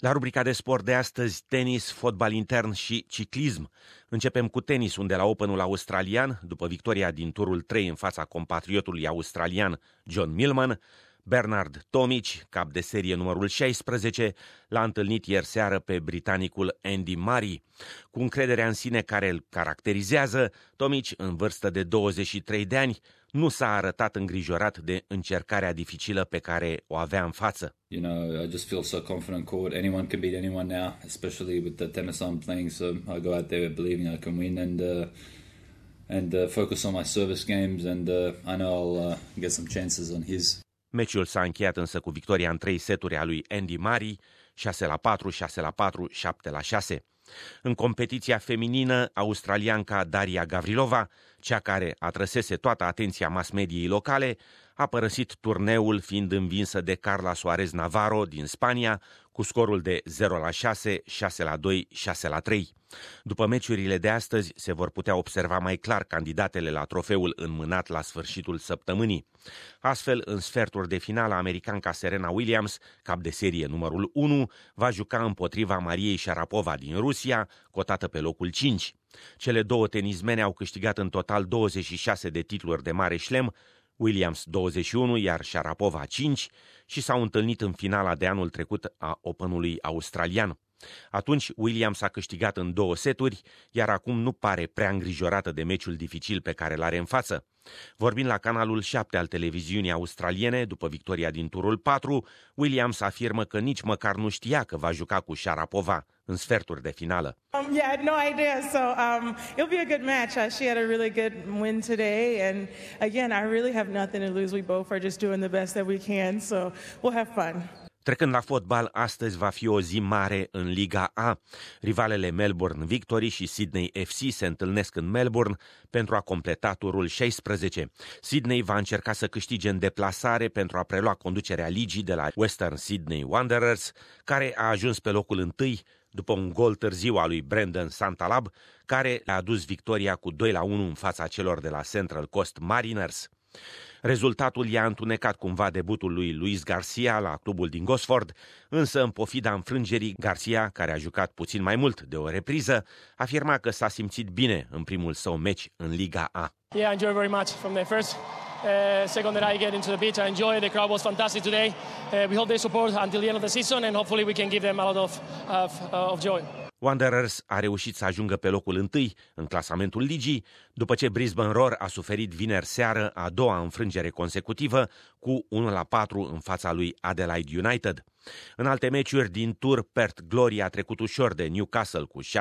La rubrica de sport de astăzi, tenis, fotbal intern și ciclism. Începem cu tenis, unde la Openul australian, după victoria din turul 3 în fața compatriotului australian John Millman, Bernard Tomic, cap de serie numărul 16, l-a întâlnit ieri seară pe britanicul Andy Murray. Cu încrederea în sine care îl caracterizează, Tomic, în vârstă de 23 de ani, nu s-a arătat îngrijorat de încercarea dificilă pe care o avea în față. You know, I just feel so confident court. Anyone can beat anyone now, especially with the tennis I'm playing. So I go out there believing I can win and focus on my service games, and I know I'll get some chances on his. Meciul s-a încheiat însă cu victoria în 3 seturi a lui Andy Murray, 6-4, 6-4, 7-6. În competiția feminină, australianca Daria Gavrilova, cea care atrăsese toată atenția mass-mediei locale, a părăsit turneul fiind învinsă de Carla Suarez Navarro din Spania cu scorul de 0-6, 6-2, 6-3. După meciurile de astăzi se vor putea observa mai clar candidatele la trofeul înmânat la sfârșitul săptămânii. Astfel, în sferturi de finală, americanca Serena Williams, cap de serie numărul 1, va juca împotriva Mariei Sharapova din Rusia, cotată pe locul 5. Cele două tenismene au câștigat în total 26 de titluri de mare șlem, Williams 21, iar Sharapova 5, și s-au întâlnit în finala de anul trecut a Openului australian. Atunci Williams a câștigat în 2 seturi, iar acum nu pare prea îngrijorată de meciul dificil pe care l-are în față. Vorbind la canalul 7 al televiziunii australiene, după victoria din turul 4, Williams afirmă că nici măcar nu știa că va juca cu Sharapova în sferturi de finală. Yeah, I had no idea. So it'll be a good match. She had a really good win today, and again, I really have nothing to lose. We both are just doing the best that we can, so we'll have fun. Trecând la fotbal, astăzi va fi o zi mare în Liga A. Rivalele Melbourne Victory și Sydney FC se întâlnesc în Melbourne pentru a completa turul 16. Sydney va încerca să câștige în deplasare pentru a prelua conducerea ligii de la Western Sydney Wanderers, care a ajuns pe locul 1 după un gol târziu al lui Brandon Santalab, care le-a adus victoria cu 2-1 în fața celor de la Central Coast Mariners. Rezultatul i-a întunecat cumva debutul lui Luis Garcia la clubul din Gosford, însă în pofida înfrângerii, Garcia, care a jucat puțin mai mult de o repriză, afirma că s-a simțit bine în primul său meci în Liga A. Yeah, I enjoyed very much from the first second that I get into the pitch. I enjoyed. The crowd was fantastic today. We hope they support until the end of the season, and hopefully we can give them a lot of joy. Wanderers a reușit să ajungă pe locul 1 în clasamentul ligii, după ce Brisbane Roar a suferit vineri seară a doua înfrângere consecutivă cu 1-4 în fața lui Adelaide United. În alte meciuri din tur, Perth Glory a trecut ușor de Newcastle cu 6-1,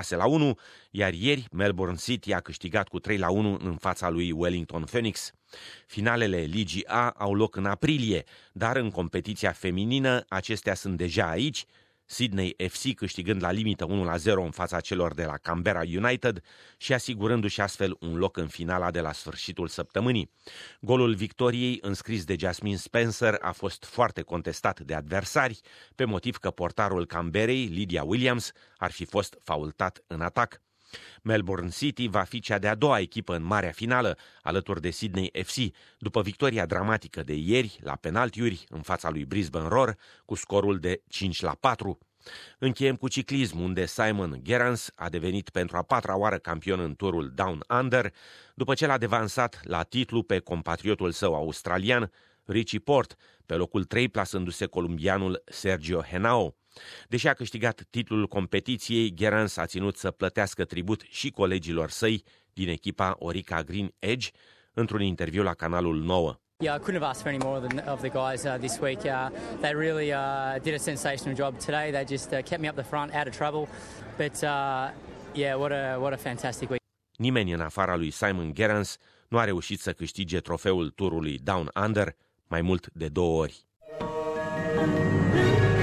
iar ieri Melbourne City a câștigat cu 3-1 în fața lui Wellington Phoenix. Finalele Ligii A au loc în aprilie, dar în competiția feminină acestea sunt deja aici, Sydney FC câștigând la limită 1-0 în fața celor de la Canberra United și asigurându-și astfel un loc în finala de la sfârșitul săptămânii. Golul victoriei înscris de Jasmine Spencer a fost foarte contestat de adversari, pe motiv că portarul Canberrei, Lydia Williams, ar fi fost faultat în atac. Melbourne City va fi cea de-a doua echipă în marea finală, alături de Sydney FC, după victoria dramatică de ieri la penaltiuri în fața lui Brisbane Roar cu scorul de 5-4. Încheiem cu ciclism, unde Simon Gerrans a devenit pentru a 4-a oară campion în turul Down Under, după ce l-a devansat la titlu pe compatriotul său australian, Richie Porte, pe locul 3 plasându-se columbianul Sergio Henao. Deși a câștigat titlul competiției, Gerrans a ținut să plătească tribut și colegilor săi din echipa Orica Green Edge într-un interviu la canalul 9. Yeah, I couldn't have asked for any more of the guys this week. They really did a sensational job today. They just kept me up the front, out of trouble. But yeah, what a fantastic week. Nimeni în afara lui Simon Gerrans nu a reușit să câștige trofeul turului Down Under mai mult de 2 ori.